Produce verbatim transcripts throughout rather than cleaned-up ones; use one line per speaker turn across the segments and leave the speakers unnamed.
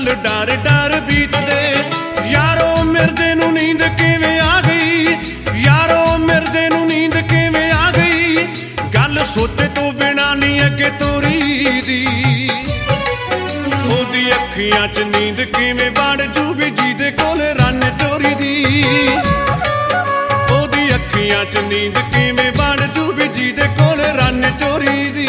ਪਲ ਡਰ ਡਰ ਬੀਤਦੇ। ਯਾਰੋ ਮਿਰਦੇ ਨੂੰ ਨੀਂਦ ਕਿਵੇਂ ਆ ਗਈ, ਯਾਰੋ ਮਿਰਦੇ ਨੂੰ ਨੀਂਦ ਕਿਵੇਂ ਆ ਗਈ, ਗੱਲ ਸੋਚੇ ਤੋਂ ਬਿਨਾਂ ਨੀ ਅੱਗੇ ਤੋਰੀ ਦੀ। ਉਹਦੀ ਅੱਖੀਆਂ ਚ ਨੀਂਦ ਕਿਵੇਂ ਵੜ ਜੂ ਵੀ ਜਿਹਦੇ ਕੋਲ ਰੰਨ ਚੋਰੀ ਦੀ। ਉਹਦੀ ਅੱਖੀਆਂ ਚ ਨੀਂਦ ਕਿਵੇਂ ਵੜ ਜੂ ਵੀ ਜਿਹਦੇ ਕੋਲ ਰੰਨ ਚੋਰੀ ਦੀ।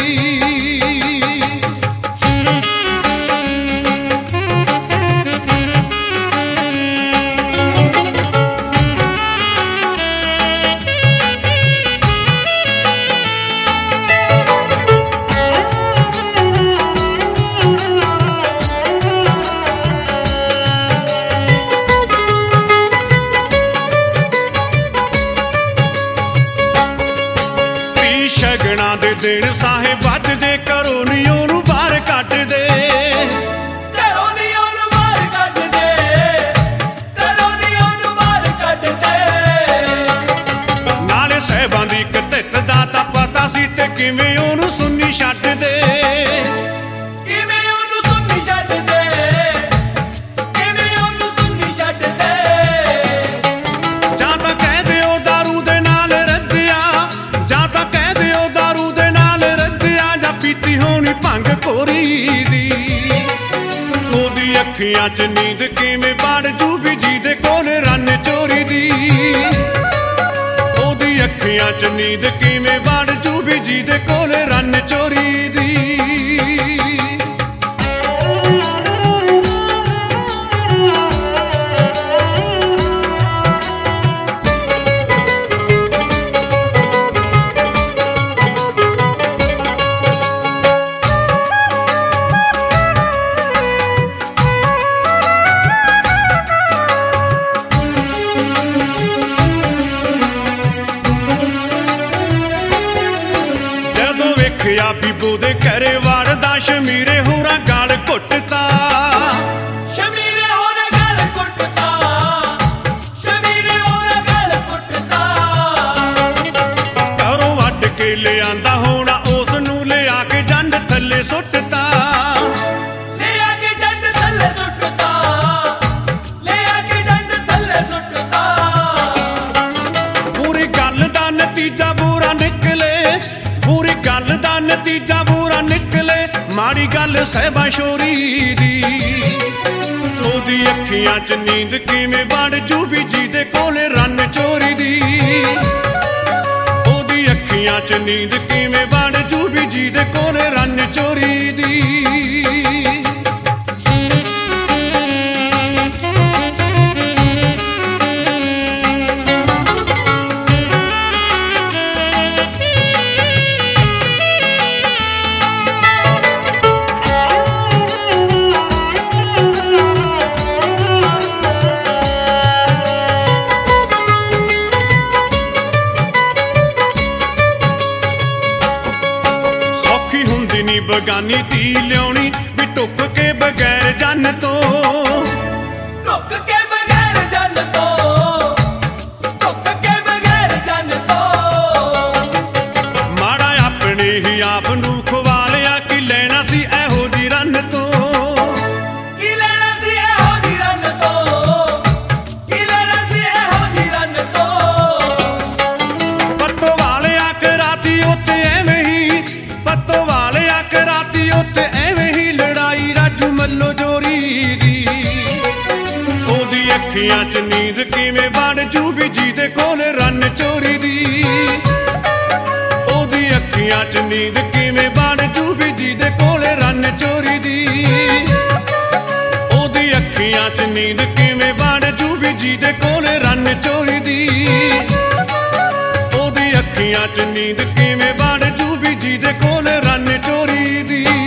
ਸ਼ਗਨਾਂ ਦੇ ਦਿਨ ਸਾਹੇ ਵੱਜਦੇ, ਘਰੋਂ ਨੀ ਉਹਨੂੰ ਬਾਹਰ ਕੱਢਦੇ,
ਘਰੋਂ ਨੀ ਉਹਨੂੰ ਬਾਹਰ ਕੱਢਦੇ, ਘਰੋਂ ਨੀ ਉਹਨੂੰ ਬਾਹਰ ਕੱਢਦੇ।
ਨਾਲੇ ਸਾਹਿਬਾਂ ਦੀ ਕਤਿੱਤ ਦਾ ਤਾਂ ਪਤਾ ਸੀ ਤੇ ਕਿਵੇਂ ਉਹਨੂੰ ਸੁੰਨੀ ਛੱਡਦੇ,
ਕਿਵੇਂ ਉਹਨੂੰ ਸੁੰਨੀ ਛੱਡਦੇ, ਕਿਵੇਂ ਉਹਨੂੰ ਸੁੰਨੀ ਛੱਡਦੇ।
ਜਾਂ ਤਾਂ ਕਹਿ ਦਿਓ ਦਾਰੂ ਦੇ ਨਾਲ ਰੱਜਿਆ, ਜਾਂ ਤਾਂ ਕਹਿ ਦਿਓ ਦਾਰੂ ਦੇ ਨਾਲ ਰੱਜਿਆ, ਜਾਂ ਪੀਤੀ ਹੋਣੀ ਭੰਗ ਕੋਰੀ ਦੀ। ਉਹਦੀ ਅੱਖੀਆਂ ਚ ਨੀਂਦ ਕਿਵੇਂ ਵੜ ਜੂ ਵੀ ਜਿਹਦੇ ਕੋਲ ਰੰਨ ਚੋਰੀ ਦੀ। ਉਹਦੀ ਅੱਖੀਆਂ ਚ ਨੀਂਦ ਕਿਵੇਂ ਵੜ ਜੂ ਵੀ ਜਿਹਦੇ ਕੋਲ ਰੰਨ ਚੋਰੀ ਦੀ। ਵੇਖਿਆ ਬੀਬੋ ਦੇ ਘਰੇ ਵੜਦਾ, ਸ਼ਮੀਰੇ ਹੋਰਾਂ ਗਲ ਘੁੱਟਤਾ,
ਸ਼ਮੀਰੇ ਹੋਰਾਂ ਗਲ ਘੁੱਟਤਾ, ਸ਼ਮੀਰੇ ਹੋਰਾਂ ਗਲ ਘੁੱਟਤਾ।
ਘਰੋਂ ਵੱਢ ਕੇ ਲਿਆਂਦਾ ਹੋਣਾ, ਉਸ ਨੂੰ ਲਿਆ ਕੇ ਜੰਡ ਥੱਲੇ ਸੁੱਟਤਾ,
ਲਿਆ ਕੇ ਜੰਡ ਥੱਲੇ ਸੁੱਟਤਾ, ਲਿਆ ਕੇ ਜੰਡ ਥੱਲੇ ਸੁੱਟਤਾ।
ਪੂਰੀ ਗੱਲ ਦਾ ਨਤੀਜਾ ਬੁਰਾ ਨਿਕਲੇ, ਪੂਰੀ ਗੱਲ ਦਾ ਨਤੀਜਾ ਬੁਰਾ ਨਿਕਲੇ, ਮਾੜੀ ਗੱਲ ਸਾਹਿਬਾਂ ਸ਼ੋਰੀ ਦੀ। ਉਹਦੀ ਅੱਖੀਆਂ ਚ ਨੀਂਦ ਕਿਵੇਂ ਵੜ ਜੂ ਵੀ ਜਿਹਦੇ ਕੋਲ ਰੰਨ ਚੋਰੀ ਦੀ। ਉਹਦੀ ਅੱਖੀਆਂ ਚ ਨੀਂਦ ਕਿਵੇਂ ਵੜ ਜੂ ਵੀ ਜਿਹਦੇ ਕੋਲ ਰੰਨ ਚੋਰੀ ਦੀ। ਬਗਾਨੀ ਧੀ ਲਿਆਉਣੀ ਵੀ ਟੁੱਕ ਕੇ ਬਗੈਰ ਜੰਨ ਤੋਂ,
ਟੁੱਕ ਕੇ ਬਗੈਰ ਜੰਨ ਤੋਂ, ਟੁੱਕ ਕੇ ਬਗੈਰ ਜੰਨ ਤੋਂ।
ਮਾੜਾ ਆਪਣੇ ਹੀ ਆਪ ਨੂੰ ਖਵਾ ਲਿਆ, ਕੀ ਲੈਣਾ ਸੀ ਇਹੋ ਜੀ ਰੰਨ ਤੋਂ,
ਕੀ ਲੈਣਾ ਸੀ ਇਹੋ ਜੀ ਰੰਨ ਤੋਂ, ਕੀ ਲੈਣਾ ਸੀ ਇਹੋ ਜੀ ਰੰਨ ਤੋਂ।
ਪੱਤੋ ਵਾਲਿਆ ਕਰਾਤੀ ਉੱਥੇ ਐਵੇਂ ਹੀ, ਪੱਤੋ ਵਾਲਿਆ ਕਰਾਤੀ ਉੱਥੇ ਐਵੇਂ ਹੀ ਲੜਾਈ ਰਾਜੂ ਮੱਲੋ ਜੋਰੀ ਦੀ। ਉਹਦੀ ਅੱਖੀਆਂ ਚ ਨੀਂਦ ਕਿਵੇਂ ਵੜ ਜੂ ਵੀ ਜਿਹਦੇ ਕੋਲ ਰੰਨ ਚੋਰੀ ਦੀ। ਉਹਦੀ ਅੱਖੀਆਂ ਚ ਨੀਂਦ ਕਿਵੇਂ ਵੜ ਜੂ ਵੀ ਜਿਹਦੇ ਕੋਲ ਰੰਨ ਚੋਰੀ ਦੀ। ਉਹਦੀ ਅੱਖੀਆਂ ਚ ਨੀਂਦ ਕਿਵੇਂ ਵੜ ਜੂ ਵੀ ਜਿਹਦੇ ਕੋਲ ਰੰਨ ਚੋਰੀ ਦੀ। ਉਹਦੀ ਅੱਖੀਆਂ ਚ ਨੀਂਦ ਕਿਵੇਂ ਵੜ ਜੂ ਵੀ ਜਿਹਦੇ ਕੋਲ ਰੰਨ ਚੋਰੀ ਦੀ।